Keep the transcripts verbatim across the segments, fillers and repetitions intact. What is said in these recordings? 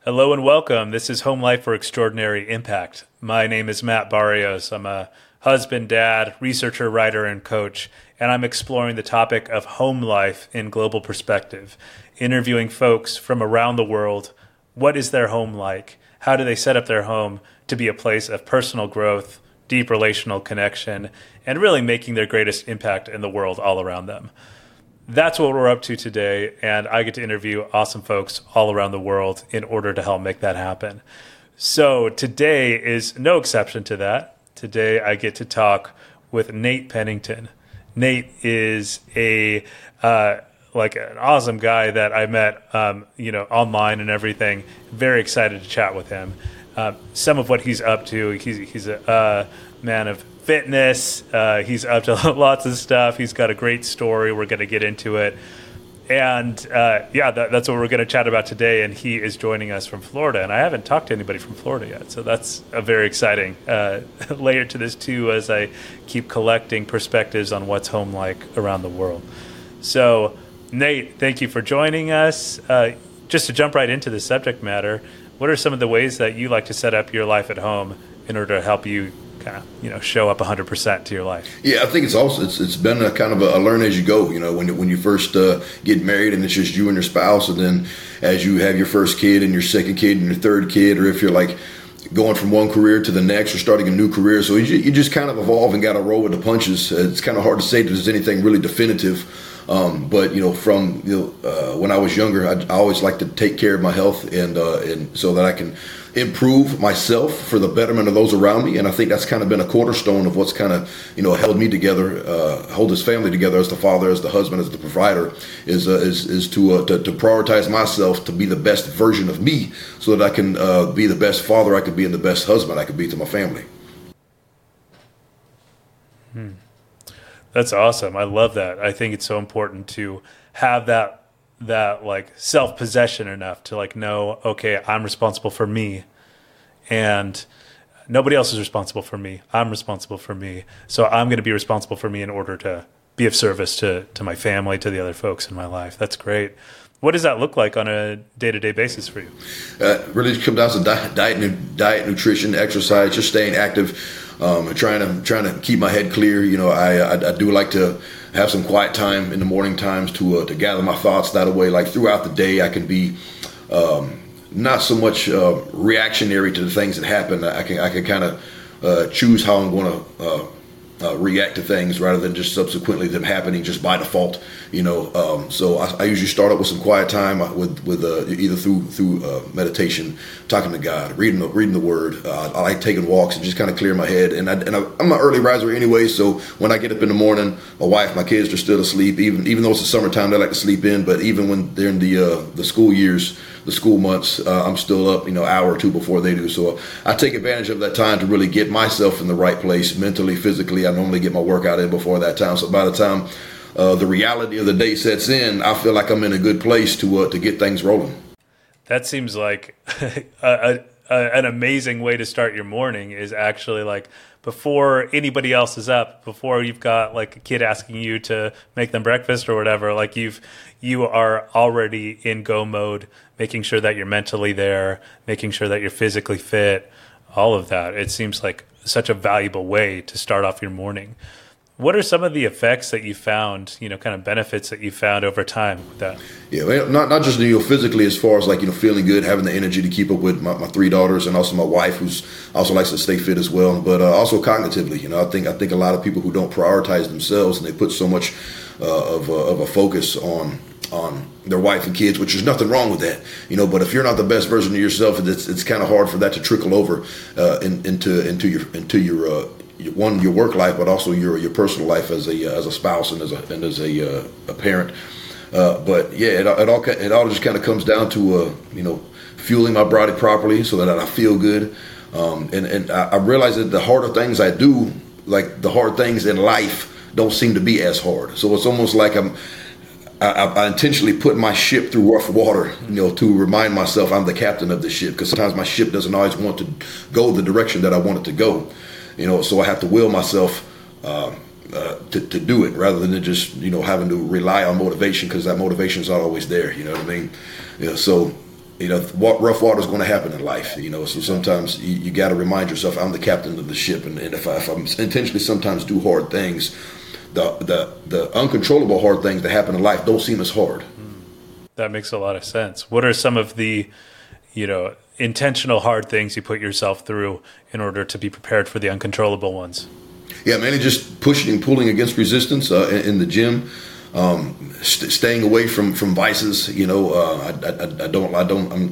Hello and welcome. This is Home Life for Extraordinary Impact. My name is Matt Barrios. I'm a husband, dad, researcher, writer, and coach, and I'm exploring the topic of home life in global perspective, interviewing folks from around the world. What is their home like? How do they set up their home to be a place of personal growth, deep relational connection, and really making their greatest impact in the world all around them? That's what we're up to today, and I get to interview awesome folks all around the world in order to help make that happen. So today is no exception to that. Today I get to talk with Nate Pennington. Nate is a uh, like an awesome guy that I met, um, you know, online and everything. Very excited to chat with him. Uh, some of what he's up to. He's he's a uh, man of fitness. Uh, he's up to lots of stuff. He's got a great story. We're going to get into it. And uh, yeah, that, that's what we're going to chat about today. And he is joining us from Florida. And I haven't talked to anybody from Florida yet. So that's a very exciting uh, layer to this too, as I keep collecting perspectives on what's home like around the world. So Nate, thank you for joining us. Uh, just to jump right into the subject matter, what are some of the ways that you like to set up your life at home in order to help you kind of, you know, show up one hundred percent to your life? Yeah, I think it's also it's it's been a kind of a, a learn as you go. You know, when when you first uh, get married and it's just you and your spouse, and then as you have your first kid and your second kid and your third kid, or if you're like going from one career to the next or starting a new career, so you, you just kind of evolve and got to roll with the punches. It's kind of hard to say that there's anything really definitive. Um, but you know, from you know, uh, when I was younger, I, I always like to take care of my health, and uh, and so that I can improve myself for the betterment of those around me. And I think that's kind of been a cornerstone of what's kind of you know held me together, uh, hold this family together as the father, as the husband, as the provider. Is uh, is is to, uh, to to prioritize myself to be the best version of me, so that I can uh, be the best father I could be and the best husband I could be to my family. Hmm. That's awesome. I love that. I think it's so important to have that that like self-possession enough to like know, okay, I'm responsible for me and nobody else is responsible for me. I'm responsible for me. So I'm going to be responsible for me in order to be of service to, to my family, to the other folks in my life. That's great. What does that look like on a day-to-day basis for you? Uh, really just comes down to diet, diet, diet, nutrition, exercise, just staying active. Um, trying to trying to keep my head clear. You know, I, I I do like to have some quiet time in the morning times to uh, to gather my thoughts. That way, like throughout the day, I can be um, not so much uh, reactionary to the things that happen. I can I can kind of uh, choose how I'm going to uh, uh, react to things rather than just subsequently them happening just by default. You know, um, so I, I usually start up with some quiet time with with uh, either through through uh, meditation, talking to God, reading the, reading the Word. Uh, I like taking walks and just kind of clear my head. And I, and I, I'm an early riser anyway, so when I get up in the morning, my wife, my kids are still asleep. Even even though it's the summertime, they like to sleep in. But even when they're in the uh, the school years, the school months, uh, I'm still up, you know, an hour or two before they do. So I take advantage of that time to really get myself in the right place mentally, physically. I normally get my workout in before that time. So by the time Uh, the reality of the day sets in, I feel like I'm in a good place to uh, to get things rolling. That seems like a, a, a, an amazing way to start your morning, is actually like before anybody else is up, before you've got like a kid asking you to make them breakfast or whatever, like you've you are already in go mode, making sure that you're mentally there, making sure that you're physically fit, all of that. It seems like such a valuable way to start off your morning. What are some of the effects that you found, you know, kind of benefits that you found over time with that? Yeah, well, not not just, you know, physically as far as like, you know, feeling good, having the energy to keep up with my, my three daughters, and also my wife, who's also likes to stay fit as well, but uh, also cognitively. You know, I think I think a lot of people who don't prioritize themselves, and they put so much uh, of, uh, of a focus on on their wife and kids, which is nothing wrong with that, you know. But if you're not the best version of yourself, it's it's kind of hard for that to trickle over uh, in, into into your into your uh, one, your work life, but also your your personal life as a uh, as a spouse and as a and as a uh, a parent. Uh, but yeah, it, it all it all just kind of comes down to uh, you know fueling my body properly so that I feel good. Um, and and I, I realize that the harder things I do, like the hard things in life, don't seem to be as hard. So it's almost like I'm. I, I intentionally put my ship through rough water, you know, to remind myself I'm the captain of the ship, because sometimes my ship doesn't always want to go the direction that I want it to go, you know. So I have to will myself uh, uh, to to do it rather than just, you know, having to rely on motivation, because that motivation is not always there. You know what I mean? You know, so you know, what rough water is going to happen in life, you know, so sometimes you, you got to remind yourself, I'm the captain of the ship, and, and if, I, if I'm intentionally sometimes do hard things, the, the the uncontrollable hard things that happen in life don't seem as hard. That makes a lot of sense. What are some of the, you know, intentional hard things you put yourself through in order to be prepared for the uncontrollable ones? Yeah, mainly just pushing and pulling against resistance uh, in, in the gym. Um, st- staying away from, from vices, you know, uh, I, I, I don't, I don't, I'm,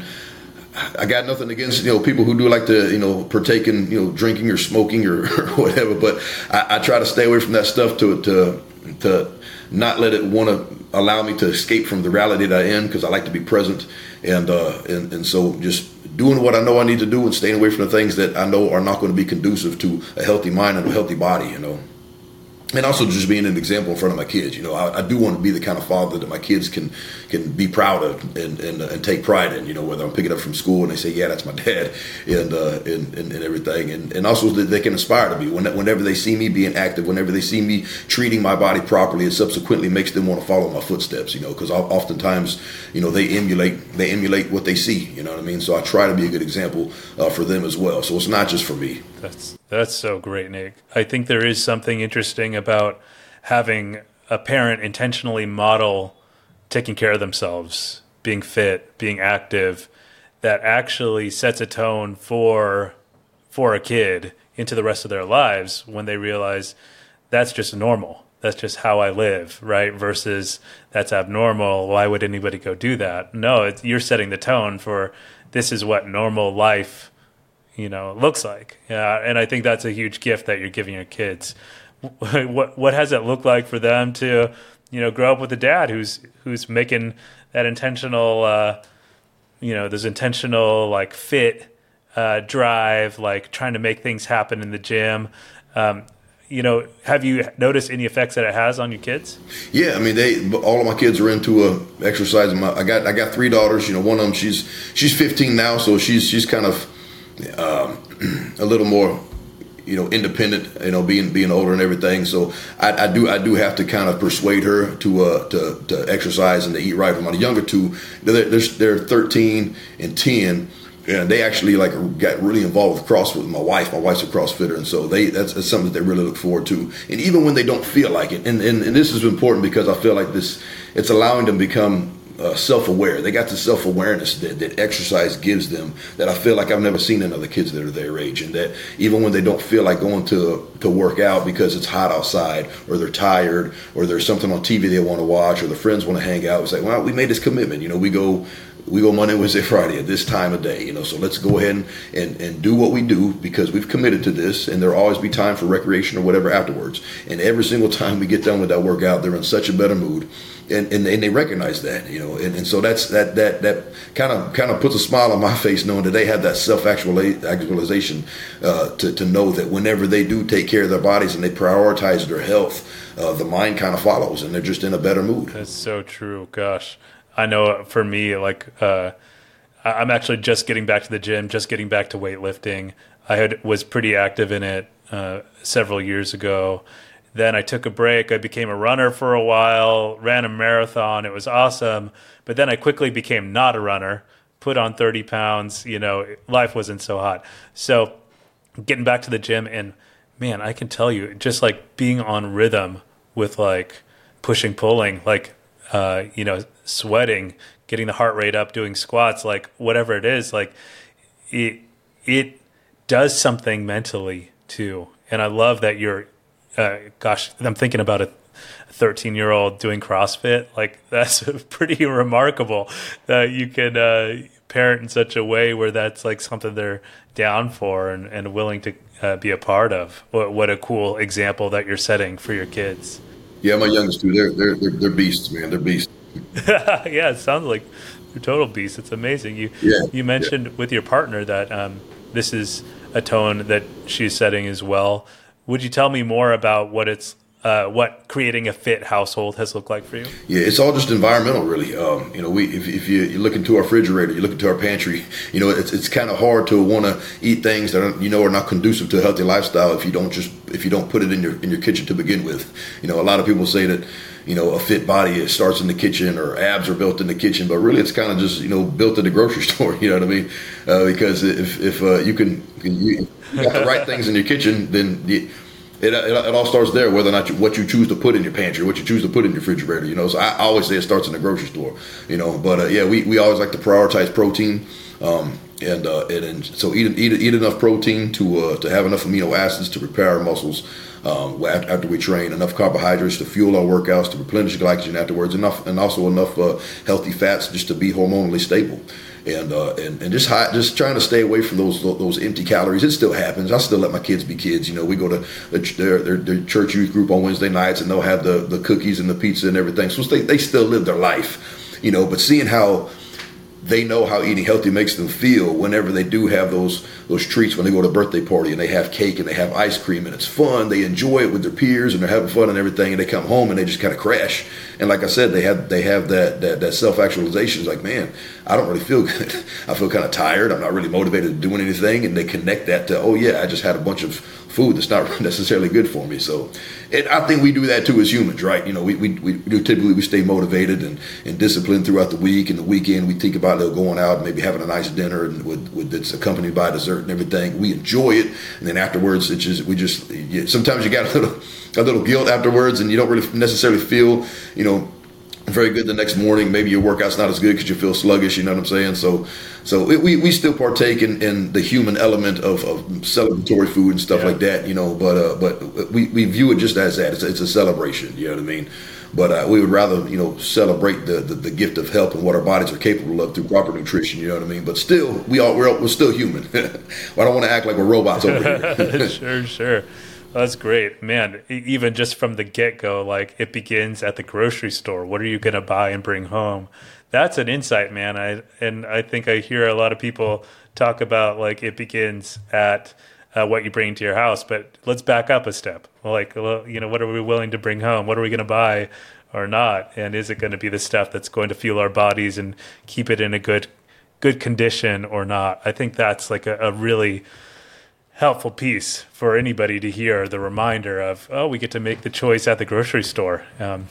I got nothing against, you know, people who do like to, you know, partake in, you know, drinking or smoking or, or whatever, but I, I try to stay away from that stuff to, to, to not let it want to allow me to escape from the reality that I am, because I like to be present. And, uh, and, and so just doing what I know I need to do and staying away from the things that I know are not going to be conducive to a healthy mind and a healthy body, you know. And also just being an example in front of my kids. You know, I, I do want to be the kind of father that my kids can can be proud of and, and, and take pride in, you know, whether I'm picking up from school and they say, yeah, that's my dad, and uh, and, and, and everything. And, and also that they can aspire to be. When, whenever they see me being active, whenever they see me treating my body properly, it subsequently makes them want to follow my footsteps, you know, because oftentimes, you know, they emulate they emulate what they see, you know what I mean? So I try to be a good example uh, for them as well. So it's not just for me. That's that's so great, Nick. I think there is something interesting about having a parent intentionally model taking care of themselves, being fit, being active, that actually sets a tone for for a kid into the rest of their lives when they realize that's just normal. That's just how I live, right? Versus that's abnormal. Why would anybody go do that? No, it's, you're setting the tone for this is what normal life, you know, looks like. Yeah, and I think that's a huge gift that you're giving your kids. What what has it looked like for them to, you know, grow up with a dad who's who's making that intentional, uh, you know, this intentional like fit uh, drive, like trying to make things happen in the gym. Um, you know, have you noticed any effects that it has on your kids? Yeah, I mean, they all of my kids are into uh, exercising. My, I got I got three daughters. You know, one of them she's she's fifteen now, so she's she's kind of um, a little more, you know, independent, you know, being being older and everything. So I, I do I do have to kind of persuade her to uh, to to exercise and to eat right. My younger two, they're, they're they're thirteen and ten, and they actually like got really involved with CrossFit with my wife. My wife's a CrossFitter, and so they that's, that's something that they really look forward to. And even when they don't feel like it, and and, and this is important because I feel like this, it's allowing them to become Uh, self-aware. They got the self-awareness that, that exercise gives them that I feel like I've never seen in other kids that are their age, and that even when they don't feel like going to to work out because it's hot outside, or they're tired, or there's something on T V they want to watch, or their friends want to hang out, it's like, well, we made this commitment. You know, we go we go Monday, Wednesday, Friday at this time of day. You know, so let's go ahead and, and, and do what we do because we've committed to this, and there'll always be time for recreation or whatever afterwards. And every single time we get done with that workout, they're in such a better mood. And, and and they recognize that, you know, and, and so that's that that that kind of kind of puts a smile on my face, knowing that they have that self actualization uh, to to know that whenever they do take care of their bodies and they prioritize their health, uh, the mind kind of follows, and they're just in a better mood. That's so true. Gosh, I know for me, like uh, I'm actually just getting back to the gym, just getting back to weightlifting. I had was pretty active in it uh, several years ago. Then I took a break. I became a runner for a while, ran a marathon. It was awesome. But then I quickly became not a runner, put on thirty pounds. You know, life wasn't so hot. So getting back to the gym, and man, I can tell you, just like being on rhythm with like pushing, pulling, like, uh, you know, sweating, getting the heart rate up, doing squats, like whatever it is, like it, it does something mentally too. And I love that you're, Uh, gosh, I'm thinking about a thirteen-year-old doing CrossFit. Like, that's pretty remarkable that you can uh, parent in such a way where that's like something they're down for and, and willing to uh, be a part of. What, what a cool example that you're setting for your kids. Yeah, my youngest two, they're they're they're, they're beasts, man. They're beasts. Yeah, it sounds like they're total beasts. It's amazing. You yeah, you mentioned yeah. with your partner that um, this is a tone that she's setting as well. Would you tell me more about what it's uh, what creating a fit household has looked like for you? Yeah, it's all just environmental, really. Um, you know, we if, if you, you look into our refrigerator, you look into our pantry. You know, it's it's kind of hard to want to eat things that are, you know are not conducive to a healthy lifestyle if you don't just if you don't put it in your in your kitchen to begin with. You know, a lot of people say that, you know, a fit body, it starts in the kitchen, or abs are built in the kitchen, but really it's kind of just, you know, built at the grocery store. You know what I mean? Uh, because if if uh, you can you, you got the right things in your kitchen, then you, It, it, it all starts there, whether or not you, what you choose to put in your pantry, what you choose to put in your refrigerator, you know. So I, I always say it starts in the grocery store, you know. But uh, yeah, we, we always like to prioritize protein, um, and, uh, and and so eat eat eat enough protein to uh, to have enough amino acids to repair our muscles um, after we train, enough carbohydrates to fuel our workouts, to replenish glycogen afterwards, enough and also enough uh, healthy fats just to be hormonally stable. And, uh, and and just high, just trying to stay away from those those empty calories. It still happens. I still let my kids be kids. You know, we go to their their, their church youth group on Wednesday nights, and they'll have the, the cookies and the pizza and everything. So they they still live their life, you know. But seeing how they know how eating healthy makes them feel whenever they do have those those treats, when they go to a birthday party and they have cake and they have ice cream and it's fun, they enjoy it with their peers and they're having fun and everything, and they come home and they just kind of crash. And like I said, they have they have that that, that self-actualization. It's like, man, I don't really feel good. I feel kind of tired. I'm not really motivated to doing anything. And they connect that to, oh yeah, I just had a bunch of food that's not necessarily good for me. So it, I think we do that too as humans, right? You know, we, we, we do typically we stay motivated and, and disciplined throughout the week, and the weekend we think about it, going out and maybe having a nice dinner and with, with that's accompanied by dessert and everything. We enjoy it, and then afterwards it's just we just you, sometimes you got a little a little guilt afterwards, and you don't really necessarily feel, you know, very good the next morning. Maybe your workout's not as good because you feel sluggish, you know what I'm saying? So so it, we, we still partake in, in the human element of, of celebratory food and stuff yeah. like that, you know, but uh, but we, we view it just as that. It's a, it's a celebration, you know what I mean? But uh, we would rather, you know, celebrate the, the, the gift of health and what our bodies are capable of through proper nutrition, you know what I mean? But still, we all, we're, we're still human. I don't want to act like we're robots over here. Sure, sure. That's great, man. Even just from the get-go, like it begins at the grocery store. What are you going to buy and bring home? That's an insight, man. I and I think I hear a lot of people talk about like it begins at uh, what you bring to your house. But let's back up a step. Like, you know, what are we willing to bring home? What are we going to buy or not? And is it going to be the stuff that's going to fuel our bodies and keep it in a good good condition or not? I think that's like a, a really helpful piece for anybody to hear, the reminder of, oh, we get to make the choice at the grocery store. Um,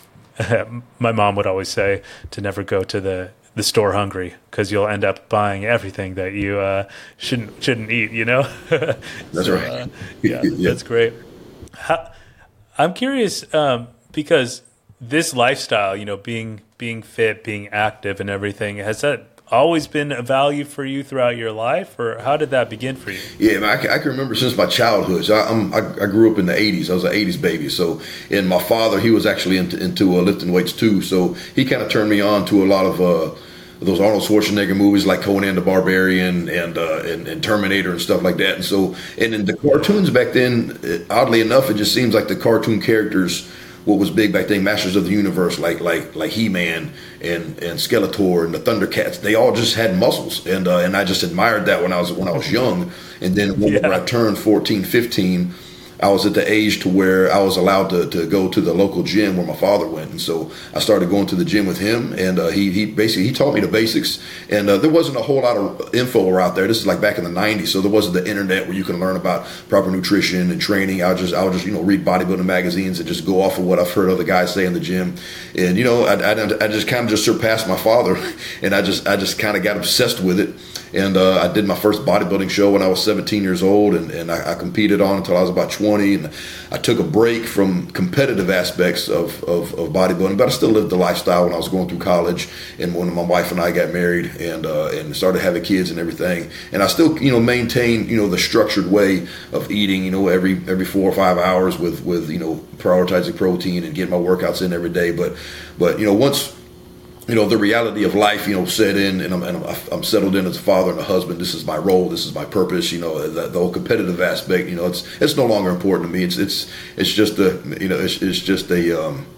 my mom would always say to never go to the, the store hungry, because you'll end up buying everything that you uh, shouldn't shouldn't eat, you know? That's so, right. Uh, yeah, yeah, that's great. How, I'm curious um, because this lifestyle, you know, being being fit, being active and everything, has that always been a value for you throughout your life, or how did that begin for you? Yeah, man, I, can, I can remember since my childhood. So I, I'm, I, I grew up in the eighties. I was an eighties baby. So, and my father, he was actually into, into uh, lifting weights too. So he kind of turned me on to a lot of uh, those Arnold Schwarzenegger movies like Conan the Barbarian and, uh, and and Terminator and stuff like that. And so, and in the cartoons back then, it, oddly enough, it just seems like the cartoon characters, what was big back then, Masters of the Universe, like like like He-Man and, and Skeletor and the Thundercats, they all just had muscles, and uh, and I just admired that when I was when I was young. And then when yeah. I turned fourteen, fifteen, I was at the age to where I was allowed to, to go to the local gym where my father went, and so I started going to the gym with him, and uh, he he basically he taught me the basics, and uh, there wasn't a whole lot of info out there. This is like back in the nineties, so there wasn't the internet where you can learn about proper nutrition and training. I just I would just you know read bodybuilding magazines and just go off of what I've heard other guys say in the gym, and you know I I, I just kind of just surpassed my father, and I just I just kind of got obsessed with it. And uh, I did my first bodybuilding show when I was seventeen years old, and, and I, I competed on until I was about twenty. And I took a break from competitive aspects of, of, of bodybuilding, but I still lived the lifestyle when I was going through college, and when my wife and I got married and uh, and started having kids and everything. And I still, you know, maintain, you know, the structured way of eating, you know, every every four or five hours with, with you know, prioritizing protein and getting my workouts in every day. But, but you know, once you know, the reality of life, you know, set in, and I'm, and I'm, I'm settled in as a father and a husband. This is my role. This is my purpose. You know, the, the whole competitive aspect. You know, it's it's no longer important to me. It's it's it's just a you know it's it's just a um,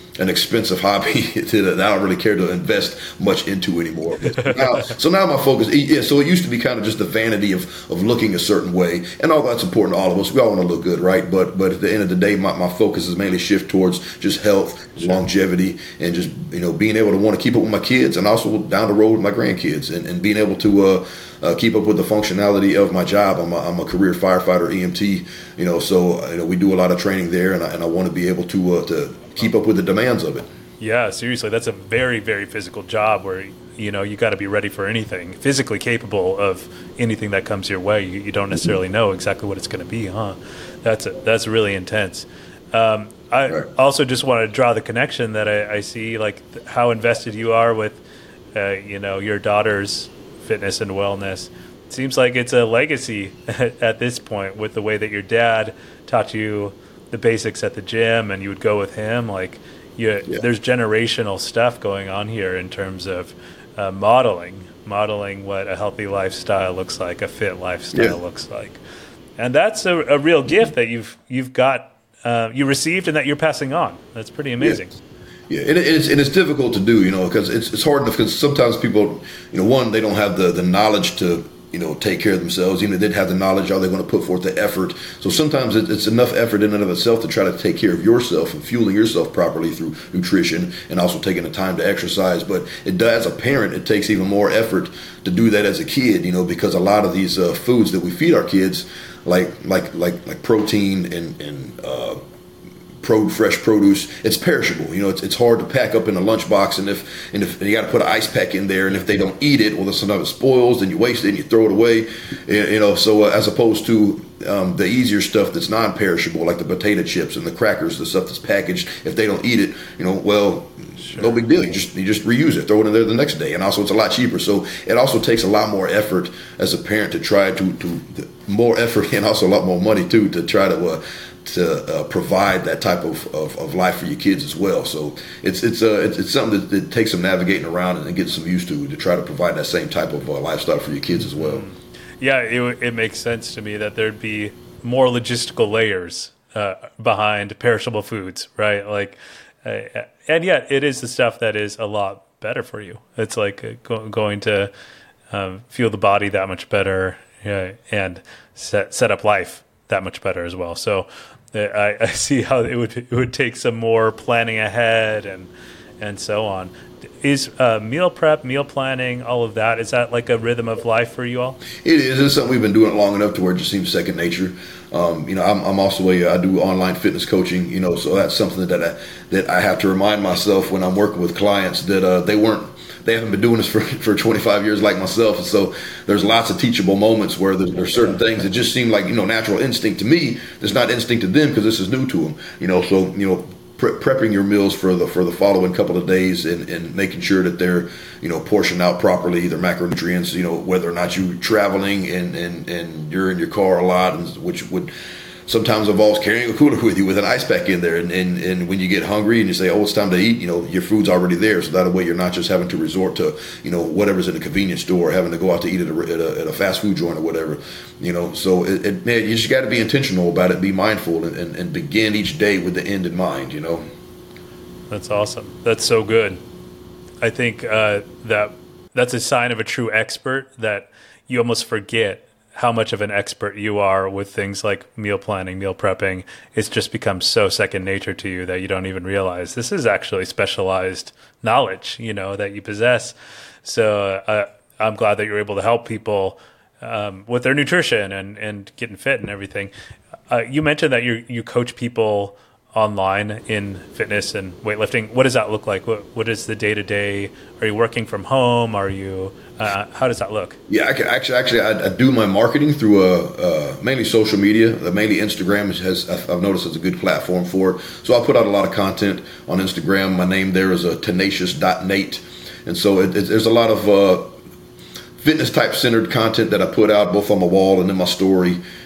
an expensive hobby that I don't really care to invest much into anymore. Now, so now my focus, yeah, so it used to be kind of just the vanity of, of looking a certain way, and all that's important to all of us. We all want to look good, right? But but at the end of the day, my, my focus is mainly shift towards just health, longevity, and just, you know, being able to want to keep up with my kids, and also down the road with my grandkids, and, and being able to uh, uh, keep up with the functionality of my job. I'm a, I'm a career firefighter, E M T, you know, so you know, we do a lot of training there, and I, and I want to be able to uh, to keep up with the demands of it. Yeah, seriously, that's a very, very physical job where, you know, you got to be ready for anything, physically capable of anything that comes your way. You, you don't necessarily know exactly what it's going to be, huh? That's a, that's really intense. Um, I right. also just want to draw the connection that I, I see, like th- how invested you are with, uh, you know, your daughter's fitness and wellness. It seems like it's a legacy at this point with the way that your dad taught you the basics at the gym, and you would go with him. Like, you, yeah. there's generational stuff going on here in terms of uh, modeling, modeling what a healthy lifestyle looks like, a fit lifestyle yeah. looks like, and that's a, a real gift that you've you've got uh, you received and that you're passing on. That's pretty amazing. Yeah, yeah. And, it's, and it's difficult to do, you know, because it's it's hard because sometimes people, you know, one, they don't have the the knowledge to, you know, take care of themselves. Even if they did have the knowledge, are they going to put forth the effort? So sometimes it's enough effort in and of itself to try to take care of yourself and fueling yourself properly through nutrition, and also taking the time to exercise. But it does, as a parent, it takes even more effort to do that as a kid, you know, because a lot of these uh, foods that we feed our kids, like like like like protein and and uh, Pro, fresh produce, it's perishable. You know, it's it's hard to pack up in a lunchbox, and if and if and you got to put an ice pack in there, and if they don't eat it, well, then sometimes it spoils, then you waste it and you throw it away. You know, so uh, as opposed to um, the easier stuff that's non-perishable, like the potato chips and the crackers, the stuff that's packaged, if they don't eat it, you know, well, sure. no big deal. You just you just reuse it, throw it in there the next day, and also it's a lot cheaper. So it also takes a lot more effort as a parent to try to to, to more effort and also a lot more money too to try to. Uh, to uh, provide that type of, of, of life for your kids as well. So it's it's uh, it's, it's something that, that takes some navigating around and getting some used to to try to provide that same type of uh, lifestyle for your kids as well. Yeah, it, it makes sense to me that there'd be more logistical layers uh, behind perishable foods, right? Like, uh, and yet it is the stuff that is a lot better for you. It's like uh, go, going to um, fuel the body that much better uh, and set set up life that much better as well. So I, I see how it would it would take some more planning ahead and and so on. Is uh, meal prep, meal planning, all of that, is that like a rhythm of life for you all? It is. It's something we've been doing long enough to where it just seems second nature. Um, you know, I'm, I'm also a I do online fitness coaching. You know, so that's something that I that I have to remind myself when I'm working with clients that uh, they weren't. They haven't been doing this for, for twenty-five years like myself. And so there's lots of teachable moments where there's, there's certain things that just seem like, you know, natural instinct to me. It's not instinct to them because this is new to them. You know, so, you know, pre- prepping your meals for the for the following couple of days and, and making sure that they're, you know, portioned out properly, their macronutrients, you know, whether or not you're traveling and, and, and you're in your car a lot, and which would sometimes involves carrying a cooler with you with an ice pack in there. And, and, and when you get hungry and you say, oh, it's time to eat, you know, your food's already there. So that way you're not just having to resort to, you know, whatever's in a convenience store, having to go out to eat at a, at a, at a fast food joint or whatever, you know. So it, it, man, you just got to be intentional about it, be mindful, and, and, and begin each day with the end in mind, you know. That's awesome. That's so good. I think uh, that that's a sign of a true expert, that you almost forget how much of an expert you are with things like meal planning, meal prepping. It's just become so second nature to you that you don't even realize this is actually specialized knowledge, you know, that you possess. So uh, I'm glad that you're able to help people um, with their nutrition and, and getting fit and everything. Uh, you mentioned that you you coach people online in fitness and weightlifting. What does that look like? What what is the day to day? Are you working from home? Are you? Uh, how does that look? Yeah, I can actually actually I, I do my marketing through uh, uh, mainly social media. Uh, mainly Instagram has I've noticed is a good platform for it. So I put out a lot of content on Instagram. My name there is a tenacious dot nate, and so it, it, there's a lot of uh, fitness type centered content that I put out both on my wall and in my story.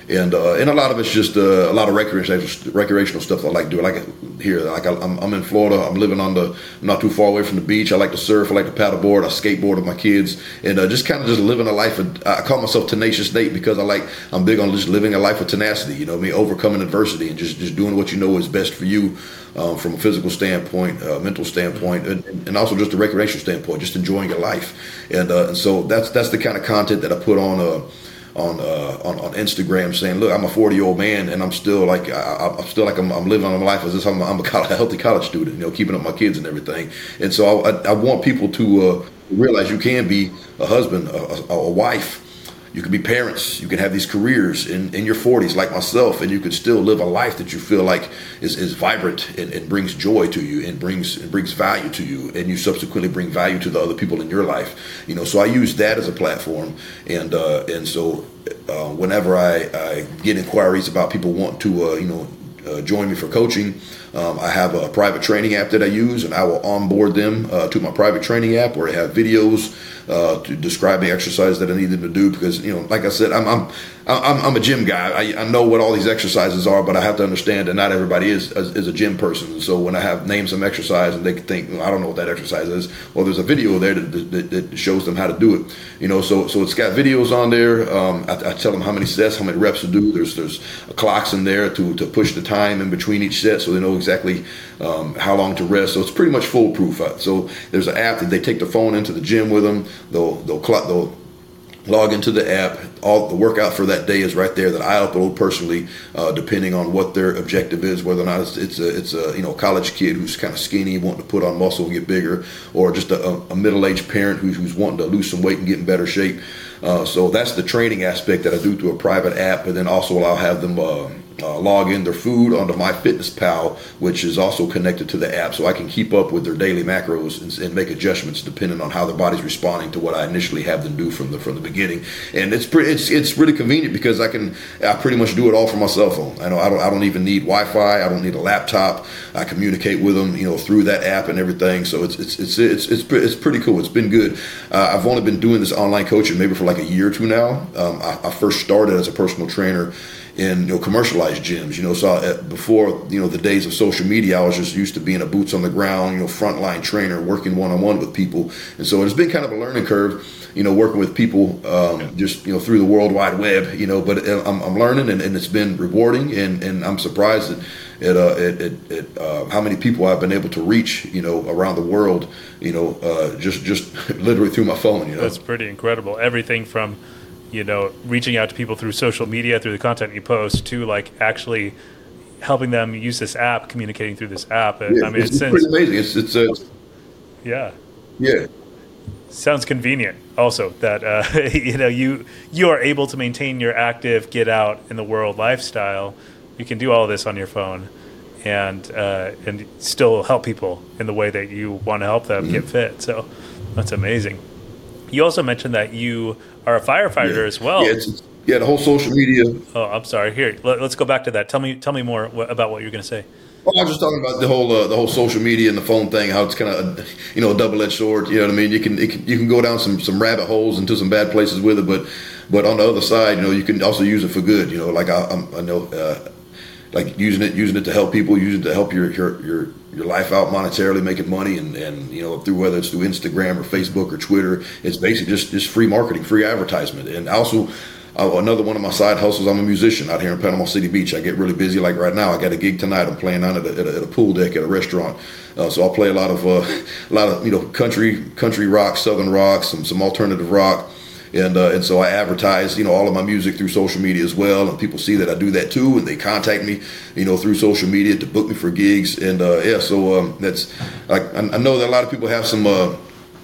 And uh, and a lot of it's just uh, a lot of recreational recreational stuff that I like doing. Like here, like I, I'm I'm in Florida. I'm living on the I'm not too far away from the beach. I like to surf. I like to paddleboard. I skateboard with my kids, and uh, just kind of just living a life. Of, I call myself Tenacious Nate because I like I'm big on just living a life of tenacity. You know, what I mean, overcoming adversity and just just doing what you know is best for you. Um, from a physical standpoint, uh, mental standpoint, and, and also just a recreational standpoint, just enjoying your life, and uh, and so that's that's the kind of content that I put on uh, on, uh, on on Instagram, saying, look, I'm a forty year old man, and I'm still like I, I'm still like I'm, I'm living on my life as if I'm, I'm a, college, a healthy college student, you know, keeping up my kids and everything, and so I, I, I want people to uh, realize you can be a husband, a, a, a wife. You can be parents. You can have these careers in, in your forties, like myself, and you can still live a life that you feel like is, is vibrant and, and brings joy to you and brings and brings value to you, and you subsequently bring value to the other people in your life. You know, so I use that as a platform, and uh, and so uh, whenever I, I get inquiries about people wanting to, uh, you know, uh, join me for coaching. Um, I have a private training app that I use, and I will onboard them uh, to my private training app where I have videos uh, to describe the exercise that I need them to do. Because, you know, like I said, I'm I'm I'm, I'm a gym guy. I, I know what all these exercises are, but I have to understand that not everybody is is a gym person. So when I have named some exercise and they think, well, I don't know what that exercise is, well, there's a video there that, that, that shows them how to do it. You know, so so it's got videos on there. Um, I, I tell them how many sets, how many reps to do. There's there's clocks in there to to push the time in between each set, so they know exactly um, how long to rest. So it's pretty much foolproof. So there's an app that they take the phone into the gym with them. They'll they'll clock they'll log into the app. All the workout for that day is right there that I upload personally, uh, depending on what their objective is, whether or not it's, it's a it's a you know college kid who's kind of skinny, wanting to put on muscle and get bigger, or just a, a middle-aged parent who's, who's wanting to lose some weight and get in better shape. Uh, so that's the training aspect that I do through a private app, and then also I'll have them uh, uh, log in their food onto MyFitnessPal, which is also connected to the app, so I can keep up with their daily macros and, and make adjustments depending on how their body's responding to what I initially have them do from the from the beginning. And it's pretty, it's it's really convenient because I can I pretty much do it all from my cell phone. I know I don't I don't even need Wi-Fi. I don't need a laptop. I communicate with them, you know, through that app and everything. So it's it's it's it's it's, it's pretty cool. It's been good. Uh, I've only been doing this online coaching maybe for like a year or two now. Um, I, I first started as a personal trainer in you know commercialized gyms, you know. So I, before you know the days of social media, I was just used to being a boots on the ground, you know, frontline trainer, working one on one with people, and so it's been kind of a learning curve, you know, working with people um, yeah. just you know through the World Wide Web, you know. But I'm, I'm learning, and, and it's been rewarding, and, and I'm surprised at at, uh, at, at, at uh, how many people I've been able to reach, you know, around the world, you know, uh, just just literally through my phone, you know. That's pretty incredible. Everything from you know, reaching out to people through social media, through the content you post, to like actually helping them use this app, communicating through this app. Yeah, I mean, it's, it's pretty amazing. It's, it's, uh, yeah, yeah. Sounds convenient. Also, that uh, you know, you you are able to maintain your active, get out in the world lifestyle. You can do all of this on your phone, and uh, and still help people in the way that you want to help them mm-hmm. get fit. So that's amazing. You also mentioned that you are a firefighter yeah. as well. Yeah, it's, yeah, the whole social media. Oh, I'm sorry. Here, let, let's go back to that. Tell me, tell me more wh- about what you're going to say. Well, I was just talking about the whole uh, the whole social media and the phone thing. How it's kind of you know a double edged sword. You know what I mean? You can, it can you can go down some, some rabbit holes into some bad places with it, but but on the other side, you know, you can also use it for good. You know, like I, I'm, I know. Uh, Like using it, using it to help people, using it to help your your your, your life out monetarily, making money, and, and you know through whether it's through Instagram or Facebook or Twitter, it's basically just, just free marketing, free advertisement. And also uh, another one of my side hustles, I'm a musician out here in Panama City Beach. I get really busy. Like right now, I got a gig tonight. I'm playing out at a, at a, at a pool deck at a restaurant. Uh, so I'll play a lot of uh, a lot of you know country country rock, southern rock, some some alternative rock. And uh, and so I advertise, you know, all of my music through social media as well, and people see that I do that too, and they contact me, you know, through social media to book me for gigs, and uh, yeah, so um, that's like I, I know that a lot of people have some uh,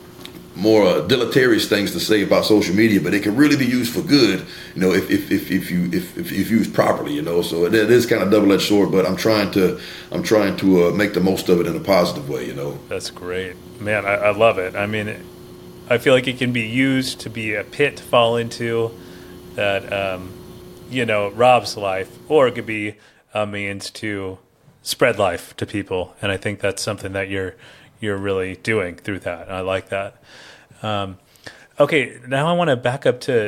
more uh, deleterious things to say about social media, but it can really be used for good, you know, if if if, if you if, if if used properly, you know. So it, it is kind of double-edged sword, but I'm trying to I'm trying to uh, make the most of it in a positive way, you know. That's great, man. I, I love it. I mean. It- I feel like it can be used to be a pit to fall into that, um, you know, robs life, or it could be a means to spread life to people. And I think that's something that you're you're really doing through that. And I like that. Um, okay, now I want to back up to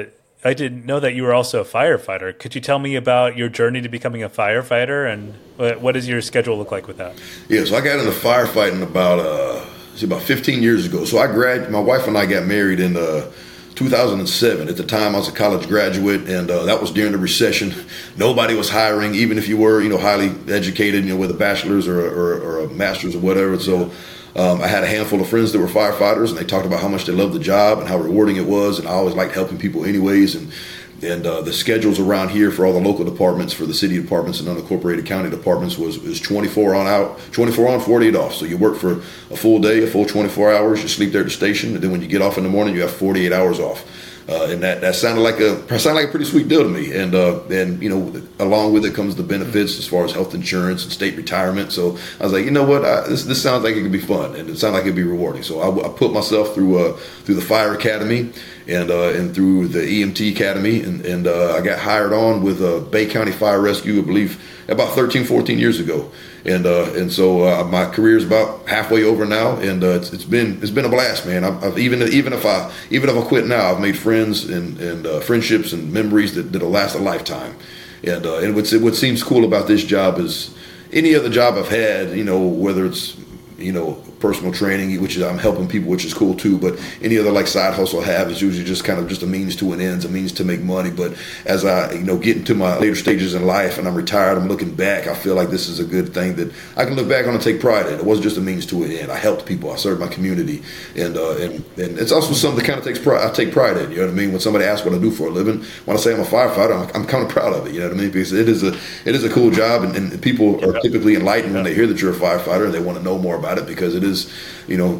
I didn't know that you were also a firefighter. Could you tell me about your journey to becoming a firefighter, and what, what does your schedule look like with that? Yeah, so I got into firefighting about uh, see, about fifteen years ago. So I grad, my wife and I got married in uh, two thousand seven. At the time, I was a college graduate, and uh, that was during the recession. Nobody was hiring, even if you were, you know, highly educated, you know, with a bachelor's or, or, or a master's or whatever. So um, I had a handful of friends that were firefighters, and they talked about how much they loved the job and how rewarding it was. And I always liked helping people anyways. And And uh, the schedules around here for all the local departments, for the city departments and unincorporated county departments, was, was twenty-four on out, twenty-four on, forty-eight off. So you work for a full day, a full twenty-four hours. You sleep there at the station, and then when you get off in the morning, you have forty-eight hours off. Uh, and that, that sounded like a sounded like a pretty sweet deal to me. And uh, and you know, along with it comes the benefits as far as health insurance and state retirement. So I was like, you know what, I, this this sounds like it could be fun, and it sounded like it'd be rewarding. So I, I put myself through uh, through the fire academy and uh, and through the E M T academy, and and uh, I got hired on with uh, Bay County Fire Rescue, I believe, about thirteen, fourteen years ago. And uh, and so uh, my career is about halfway over now, and uh, it's, it's been it's been a blast, man. I've, I've even even if I even if I quit now, I've made friends and and uh, friendships and memories that that'll last a lifetime. And uh, and what's, what seems cool about this job is any other job I've had, you know, whether it's you know personal training, which is I'm helping people, which is cool too. But any other like side hustle I have is usually just kind of just a means to an end, a means to make money. But as I, you know, get into my later stages in life and I'm retired, I'm looking back, I feel like this is a good thing that I can look back on and take pride in. It wasn't just a means to an end. I helped people. I served my community. And uh, and, and it's also something that kind of takes pride. I take pride in, you know what I mean? When somebody asks what I do for a living, when I say I'm a firefighter, I'm, I'm kind of proud of it, you know what I mean? Because it is a, it is a cool job, and, and people are typically enlightened when they hear that you're a firefighter, and they want to know more about it, because it is, you know,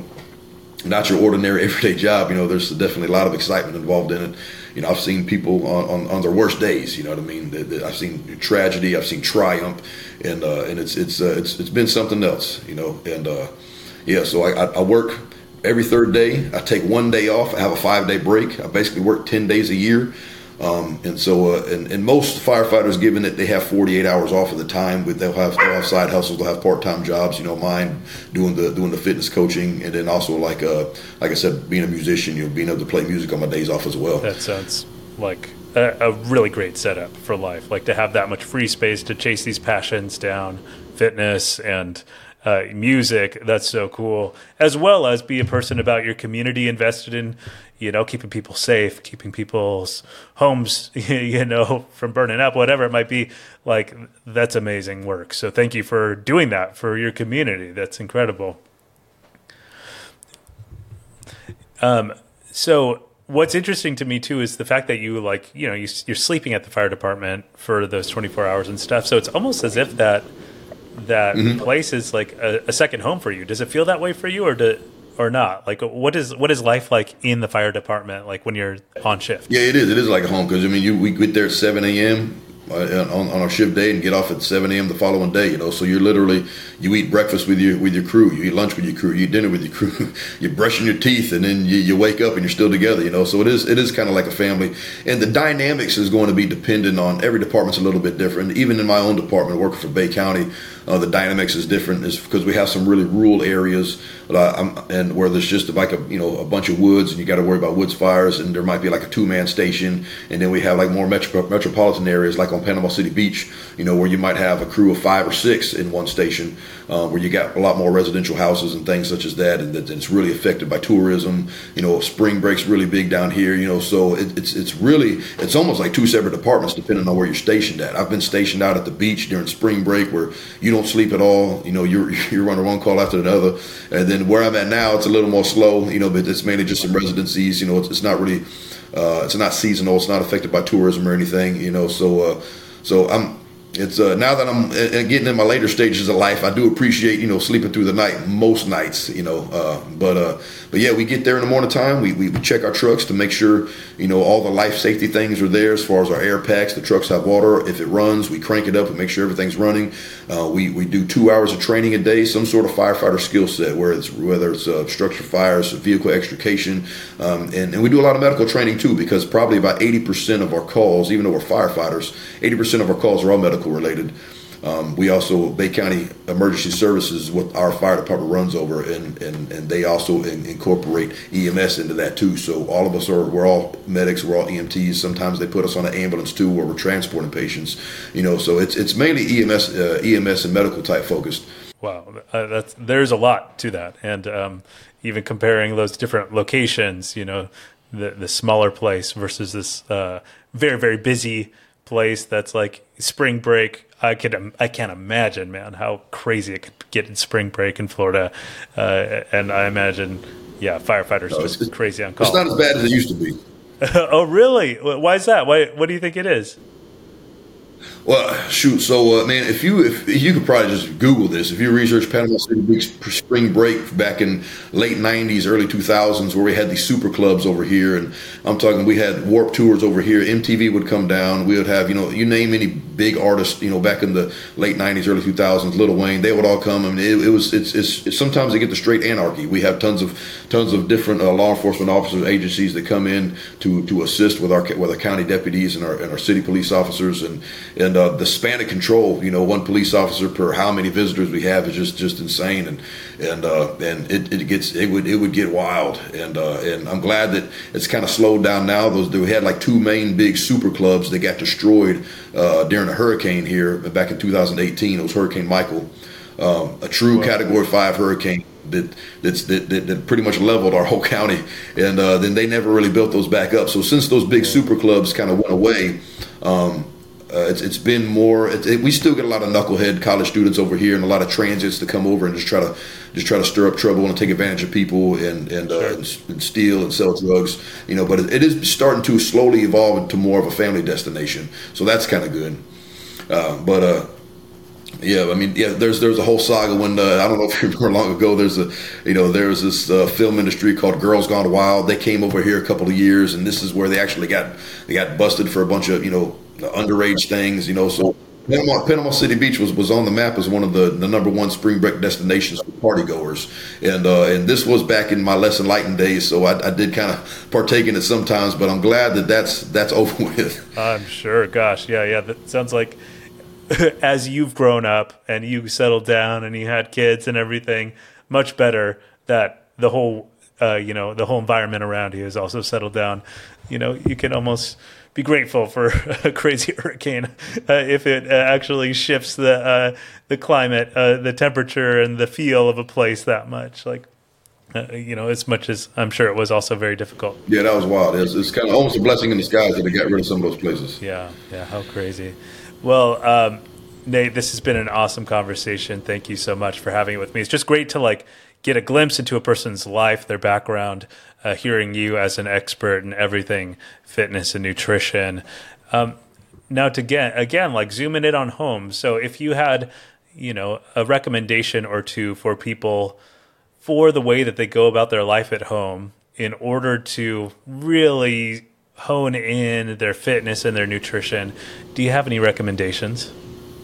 not your ordinary everyday job. You know, there's definitely a lot of excitement involved in it. You know, I've seen people on, on, on their worst days. You know what I mean? I've seen tragedy. I've seen triumph, and uh, and it's it's uh, it's it's been something else. You know, and uh, yeah. So I, I work every third day. I take one day off. I have a five day break. I basically work ten days a year. Um, and so, uh, and, and most firefighters, given that they have forty-eight hours off of the time, but they'll have, they'll have side hustles, they'll have part-time jobs. You know, mine doing the doing the fitness coaching, and then also like uh, like I said, being a musician, you know, being able to play music on my days off as well. That sounds like a, a really great setup for life. Like to have that much free space to chase these passions down, fitness and uh, music. That's so cool. As well as be a person about your community, invested in, you know, keeping people safe, keeping people's homes, you know, from burning up, whatever it might be. Like, that's amazing work. So thank you for doing that for your community. That's incredible. Um, so what's interesting to me too is the fact that you like, you know, you, you're sleeping at the fire department for those twenty-four hours and stuff. So it's almost as if that that mm-hmm. place is like a, a second home for you. Does it feel that way for you, or do, or not? Like, what is what is life like in the fire department, like when you're on shift? Yeah, it is. It is like a home, because I mean, you we get there at seven a.m. On, on our shift day and get off at seven a.m. the following day. You know, so you're literally, you eat breakfast with your with your crew, you eat lunch with your crew, you eat dinner with your crew, you're brushing your teeth, and then you, you wake up and you're still together. You know, so it is it is kind of like a family, and the dynamics is going to be dependent on every department's a little bit different. Even in my own department, working for Bay County, uh, the dynamics is different, is because we have some really rural areas, uh, I'm, and where there's just like a you know a bunch of woods, and you got to worry about woods fires, and there might be like a two man station, and then we have like more metro, metropolitan areas like on Panama City Beach, you know, where you might have a crew of five or six in one station, uh, where you got a lot more residential houses and things such as that, and, that, and it's really affected by tourism. You know, spring break's really big down here, you know, so it, it's it's really, it's almost like two separate departments depending on where you're stationed at. I've been stationed out at the beach during spring break where you don't sleep at all, you know, you're, you're running one call after another, and then where I'm at now, it's a little more slow, you know, but it's mainly just some residencies, you know, it's, it's not really, uh, it's not seasonal, it's not affected by tourism or anything, you know, so, uh, So I'm. It's uh, now that I'm uh, getting in my later stages of life, I do appreciate you know sleeping through the night most nights. You know, uh, but uh, but yeah, we get there in the morning time. We, we we check our trucks to make sure you know all the life safety things are there as far as our air packs. The trucks have water. If it runs, we crank it up and make sure everything's running. Uh, we we do two hours of training a day, some sort of firefighter skill set, where it's whether it's uh, structure fires, vehicle extrication, um, and and we do a lot of medical training too, because probably about eighty percent of our calls, even though we're firefighters, eighty percent of our calls are all medical related. Um, we also, Bay County Emergency Services, what our fire department runs over, and, and, and they also in, incorporate E M S into that too. So all of us are, we're all medics, we're all E M Ts. Sometimes they put us on an ambulance too, where we're transporting patients. You know, so it's it's mainly E M S, uh, E M S and medical type focused. Wow, uh, that's there's a lot to that, and um, even comparing those different locations, you know, the the smaller place versus this uh, very very busy place that's like spring break. I could I can't imagine, man, how crazy it could get in spring break in Florida, uh, and I imagine, yeah, firefighters no, just it's, crazy on call. It's not as bad as it used to be. Oh, really? Why is that? Why? What do you think it is? Well, shoot. So, uh, man, if you if you could probably just Google this. If you research Panama City Beach spring break back in late nineties, early two thousands, where we had these super clubs over here, and I'm talking, we had Warp Tours over here. M T V would come down. We would have, you know, you name any big artist, you know, back in the late nineties, early two thousands, Lil Wayne, they would all come. I mean, it, it was it's, it's it's sometimes they get the straight anarchy. We have tons of tons of different uh, law enforcement officers, agencies that come in to to assist with our with our county deputies and our and our city police officers, and and uh, the span of control, you know, one police officer per how many visitors we have is just, just insane, and and uh, and it, it gets it would it would get wild, and uh, and I'm glad that it's kind of slowed down now. Those we had like two main big super clubs that got destroyed uh, during a hurricane here back in two thousand eighteen. It was Hurricane Michael, um, a true wow. Category Five hurricane. That, that's, that, that that pretty much leveled our whole county, and uh, then they never really built those back up. So since those big super clubs kind of went away, um, uh, it's it's been more. It, it, we still get a lot of knucklehead college students over here, and a lot of transits to come over and just try to just try to stir up trouble and take advantage of people, and and, uh, sure. and, and steal and sell drugs. You know, but it, it is starting to slowly evolve into more of a family destination. So that's kind of good. Uh, but uh, Yeah, I mean, yeah. There's there's a whole saga when uh, I don't know if you remember long ago. There's a, you know, there's this uh, film industry called Girls Gone Wild. They came over here a couple of years, and this is where they actually got they got busted for a bunch of, you know, underage things. You know, so Panama, Panama City Beach was, was on the map as one of the, the number one spring break destinations for party goers, and uh, and this was back in my less enlightened days. So I, I did kind of partake in it sometimes, but I'm glad that that's that's over with. I'm sure. Gosh, yeah, yeah. That sounds like, as you've grown up and you settled down and you had kids and everything, much better that the whole, uh, you know, the whole environment around you has also settled down. You know, you can almost be grateful for a crazy hurricane uh, if it uh, actually shifts the uh, the climate, uh, the temperature, and the feel of a place that much. Like, uh, you know, as much as I'm sure it was also very difficult. Yeah, that was wild. It's, it's kind of almost a blessing in disguise that they got rid of some of those places. Yeah, yeah, how crazy. Well, um, Nate, this has been an awesome conversation. Thank you so much for having it with me. It's just great to like get a glimpse into a person's life, their background, uh, hearing you as an expert in everything fitness and nutrition. Um, now to get, again, like zooming in on home. So if you had, you know, a recommendation or two for people for the way that they go about their life at home in order to really hone in their fitness and their nutrition, do you have any recommendations?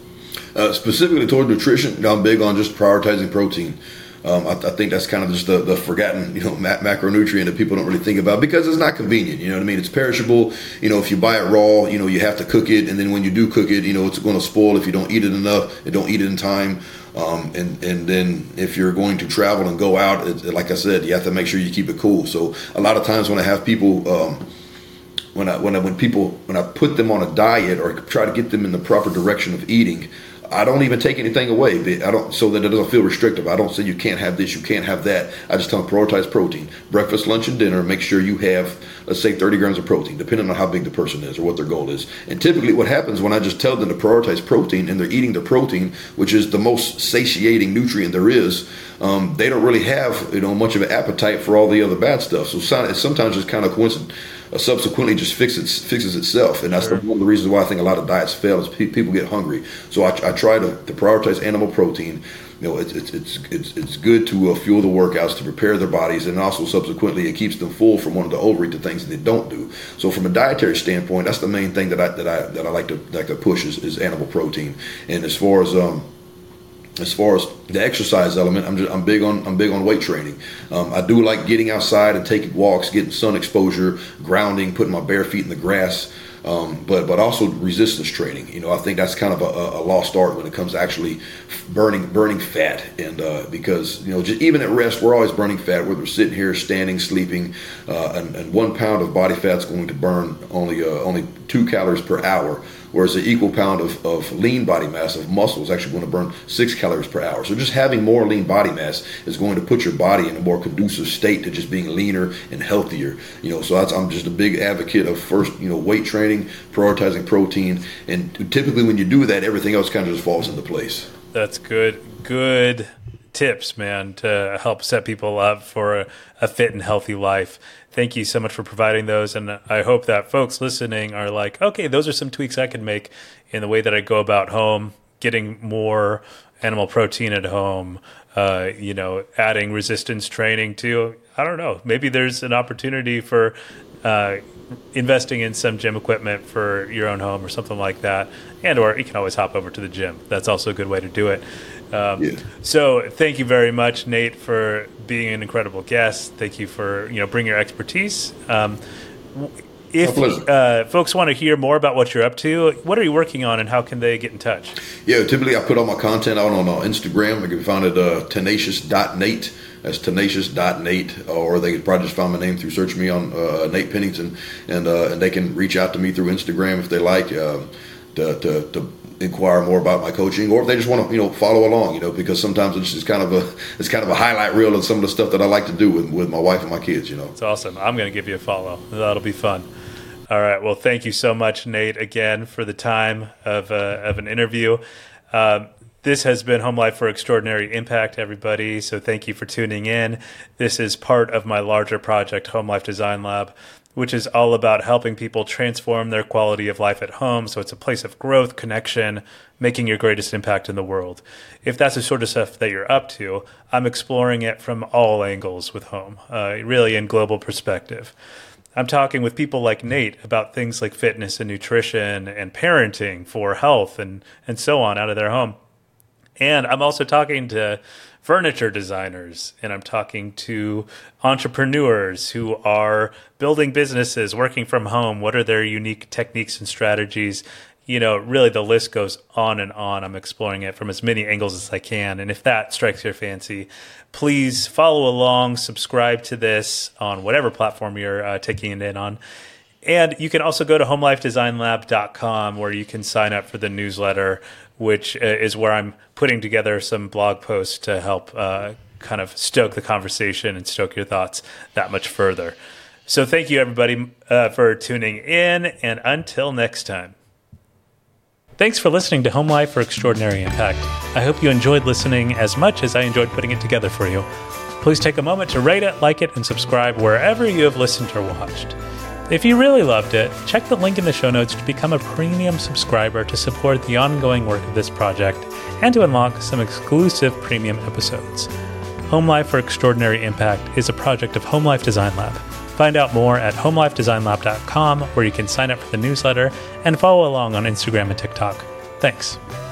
Uh, specifically toward nutrition, I'm big on just prioritizing protein. Um, I, I think that's kind of just the, the forgotten, you know, ma- macronutrient that people don't really think about because it's not convenient. You know what I mean? It's perishable. You know, if you buy it raw, you know, you have to cook it, and then when you do cook it, you know, it's going to spoil if you don't eat it enough, and don't eat it in time. Um, and and then if you're going to travel and go out, it, like I said, you have to make sure you keep it cool. So a lot of times when I have people. Um, When I, when I, when people, when I put them on a diet or try to get them in the proper direction of eating, I don't even take anything away. I don't, so that it doesn't feel restrictive. I don't say you can't have this, you can't have that. I just tell them prioritize protein. Breakfast, lunch, and dinner. Make sure you have, let's say, thirty grams of protein, depending on how big the person is or what their goal is. And typically, what happens when I just tell them to prioritize protein and they're eating the protein, which is the most satiating nutrient there is, um, they don't really have, you know, much of an appetite for all the other bad stuff. So sometimes it's kind of coincident. Uh, subsequently just fixes fixes itself, and that's sure. the, one of the reasons why I think a lot of diets fail is pe- people get hungry. So I, I try to, to prioritize animal protein. You know, it's it's it's it's, it's good to uh, fuel the workouts to prepare their bodies, and also subsequently it keeps them full from one of the overeat the things that they don't do. So from a dietary standpoint, that's the main thing that I that I that I like to like to push is, is animal protein. And as far as um. As far as the exercise element, I'm just, I'm big on I'm big on weight training. Um, I do like getting outside and taking walks, getting sun exposure, grounding, putting my bare feet in the grass. Um, but but also resistance training. You know, I think that's kind of a, a lost art when it comes to actually burning burning fat. And uh, because you know, just even at rest, we're always burning fat, whether we're sitting here, standing, sleeping. Uh, and, and one pound of body fat is going to burn only uh, only two calories per hour. Whereas an equal pound of, of lean body mass of muscle is actually going to burn six calories per hour. So just having more lean body mass is going to put your body in a more conducive state to just being leaner and healthier. You know, so that's, I'm just a big advocate of first, you know, weight training, prioritizing protein, and typically when you do that, everything else kind of just falls into place. That's good. Good tips, man, to help set people up for a, a fit and healthy life. Thank you so much for providing those. And I hope that folks listening are like, okay, those are some tweaks I can make in the way that I go about home, getting more animal protein at home, uh, you know, adding resistance training to, I don't know, maybe there's an opportunity for uh, investing in some gym equipment for your own home or something like that. And or you can always hop over to the gym. That's also a good way to do it. Um, yeah. So thank you very much, Nate, for being an incredible guest. Thank you for, you know, bringing your expertise. Um, if uh, folks want to hear more about what you're up to, what are you working on and how can they get in touch? Yeah, typically I put all my content out on uh, Instagram. They can find it uh, tenacious dot nate. That's tenacious dot nate, or they could probably just find my name through search me on uh, Nate Pennington, and uh, and they can reach out to me through Instagram if they like uh, to, to, to inquire more about my coaching, or if they just want to, you know, follow along, you know, because sometimes it's just kind of a it's kind of a highlight reel of some of the stuff that I like to do with, with my wife and my kids, you know. It's awesome. I'm going to give you a follow. That'll be fun. All right. Well, thank you so much, Nate, again for the time of uh, of an interview. Um, This has been Home Life for Extraordinary Impact, everybody. So thank you for tuning in. This is part of my larger project, Home Life Design Lab, which is all about helping people transform their quality of life at home. So it's a place of growth, connection, making your greatest impact in the world. If that's the sort of stuff that you're up to, I'm exploring it from all angles with home, uh, really in global perspective. I'm talking with people like Nate about things like fitness and nutrition and parenting for health and, and so on out of their home. And I'm also talking to furniture designers, and I'm talking to entrepreneurs who are building businesses, working from home. What are their unique techniques and strategies? You know, really the list goes on and on. I'm exploring it from as many angles as I can. And if that strikes your fancy, please follow along, subscribe to this on whatever platform you're uh, taking it in on. And you can also go to home life design lab dot com where you can sign up for the newsletter, which is where I'm putting together some blog posts to help uh, kind of stoke the conversation and stoke your thoughts that much further. So thank you, everybody, uh, for tuning in, and until next time. Thanks for listening to Home Life for Extraordinary Impact. I hope you enjoyed listening as much as I enjoyed putting it together for you. Please take a moment to rate it, like it, and subscribe wherever you have listened or watched. If you really loved it, check the link in the show notes to become a premium subscriber to support the ongoing work of this project and to unlock some exclusive premium episodes. Home Life for Extraordinary Impact is a project of Home Life Design Lab. Find out more at home life design lab dot com, where you can sign up for the newsletter and follow along on Instagram and TikTok. Thanks.